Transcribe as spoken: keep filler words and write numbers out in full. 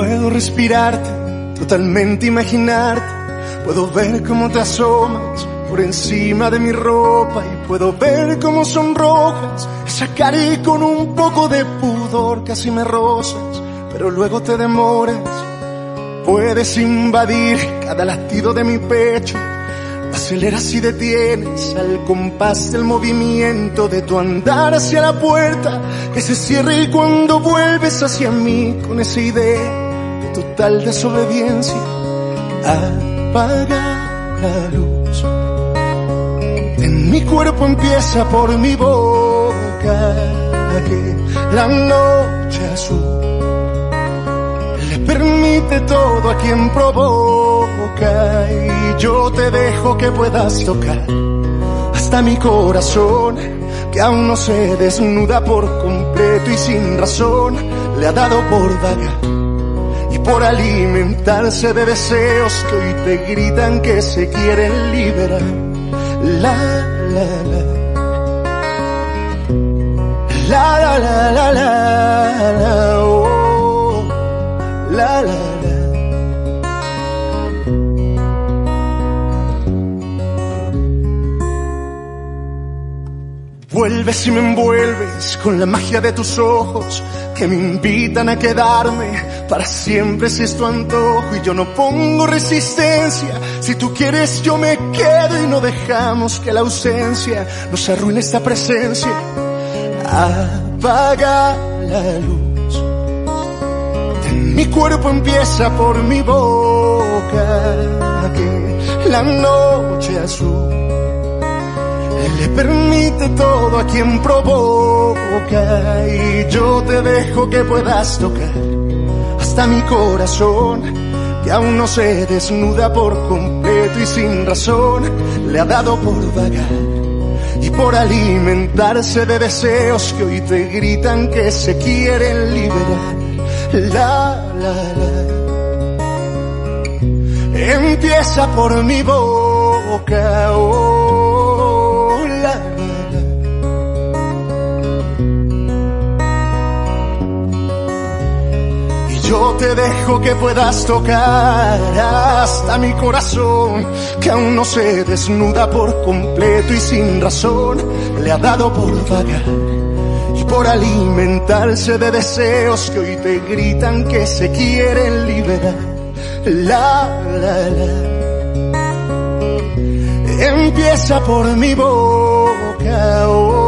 Puedo respirarte, totalmente imaginarte. Puedo ver cómo te asomas por encima de mi ropa y puedo ver cómo sonrojas esa cara y con un poco de pudor casi me rozas, pero luego te demoras. Puedes invadir cada latido de mi pecho, aceleras y detienes al compás del movimiento de tu andar hacia la puerta que se cierra, y cuando vuelves hacia mí con esa idea de total desobediencia, apaga la luz. En mi cuerpo empieza por mi boca que la noche azul le permite todo a quien provoca, y yo te dejo que puedas tocar hasta mi corazón, que aún no se desnuda por completo y sin razón le ha dado por vagar y por alimentarse de deseos que hoy te gritan que se quieren liberar. La, la, la. La, la, la, la, la, la, oh. La, la, la. Vuelves y me envuelves con la magia de tus ojos que me invitan a quedarme para siempre si es tu antojo, y yo no pongo resistencia. Si tú quieres yo me quedo y no dejamos que la ausencia nos arruine esta presencia. Apaga la luz. En mi cuerpo empieza por mi boca que la noche azul le permite todo a quien provoca, y yo te dejo que puedas tocar hasta mi corazón, que aún no se desnuda por completo y sin razón le ha dado por vagar y por alimentarse de deseos que hoy te gritan que se quieren liberar. La, la, la. Empieza por mi boca, oh, la, la, la. Y yo te dejo que puedas tocar hasta mi corazón, que aún no se desnuda por completo y sin razón le ha dado por vagar y por alimentarse de deseos que hoy te gritan que se quieren liberar. La, la, la. Empieza por mi boca, oh.